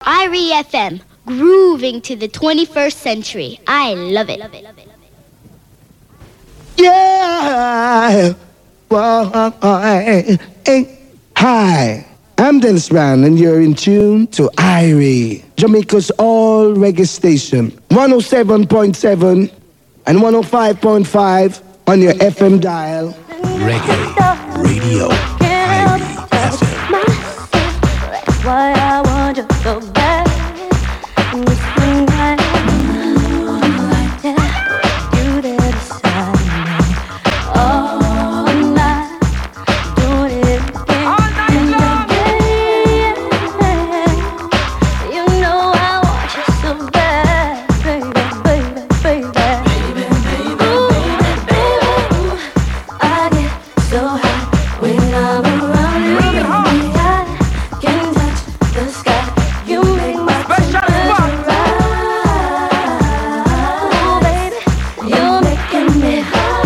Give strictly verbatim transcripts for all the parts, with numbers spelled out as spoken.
Irie F M, grooving to the twenty-first century. I love it. Yeah. Well, hi, I'm Dennis Brown, and you're in tune to Irie, Jamaica's all reggae station, one oh seven point seven and one oh five point five on your F M dial. Reggae Radio, Irie F M. That's why I want you so bad. And you swing right like that. You there beside me all night, doing it again. All night long. Yeah. You know I want you so bad, baby, baby, baby, baby, baby, ooh, baby, ooh. I get so hot when I'm around you. I can touch the sky. You make my temperature rise. Oh, baby, you're making me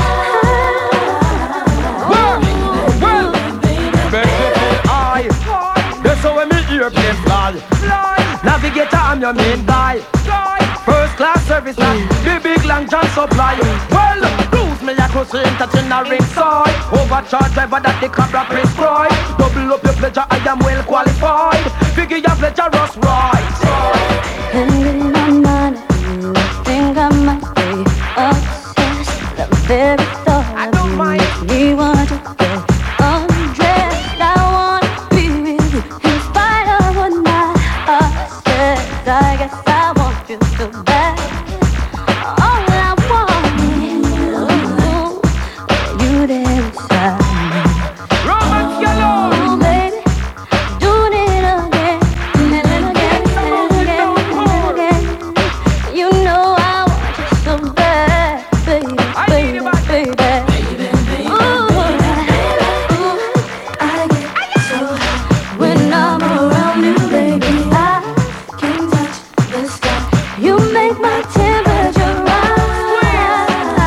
high. That's how we meet airplane fly. Navigator, I'm your main guy. First class service, the big long John supply. Well, cruise me, I cruise intergenerating side. Overcharge driver that the Cabra prescribe. Double up your pleasure, I am well qualified. Figure your pleasure, Ross right. And in my mind, you think I might be obsessed. The very thought I don't mind. makes me want to get undressed. I wanna be with you in spite of what my heart says. I guess I want you so bad. All I want is you there beside me. Romance galore. Oh, baby, doing it again and again and again and again. You know I want you so bad, baby, I need you back. baby, baby. Ooh, ooh, I get so hot when I'm around you, baby. I can touch the sky. You make my temperature rise.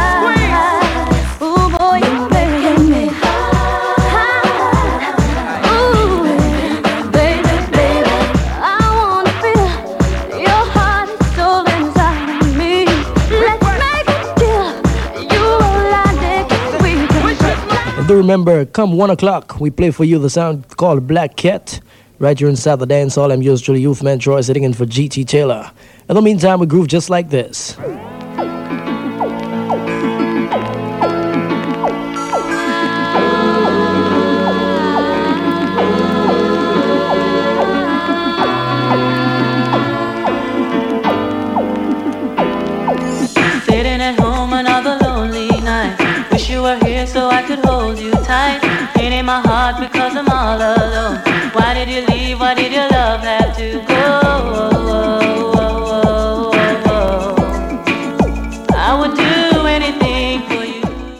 Ooh, boy, you're making me high. Ooh, baby, baby, I wanna feel your heart and soul inside of me. Let's make a deal. You roll out there, we can fly. And do remember, come one o'clock, we play for you the sound called Black Cat. Right here inside the dance hall. I'm yours truly, Youthman Troy, sitting in for G T Taylor. In the meantime, we groove just like this. Sitting at home another lonely night. Wish you were here so I could hold you tight. Pain in my heart because I'm all alone. Why did you leave? Why did your love have